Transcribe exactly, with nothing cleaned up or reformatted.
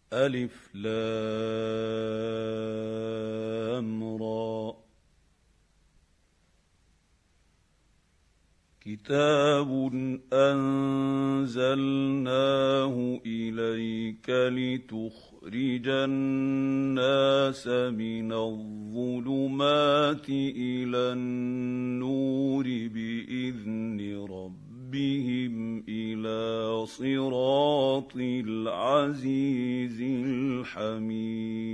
ألف لام را. كتاب أنزلناه إليك لتخرج الناس من الظلمات إلى النور بإذن ربهم إلى صراط العزيز الحميد.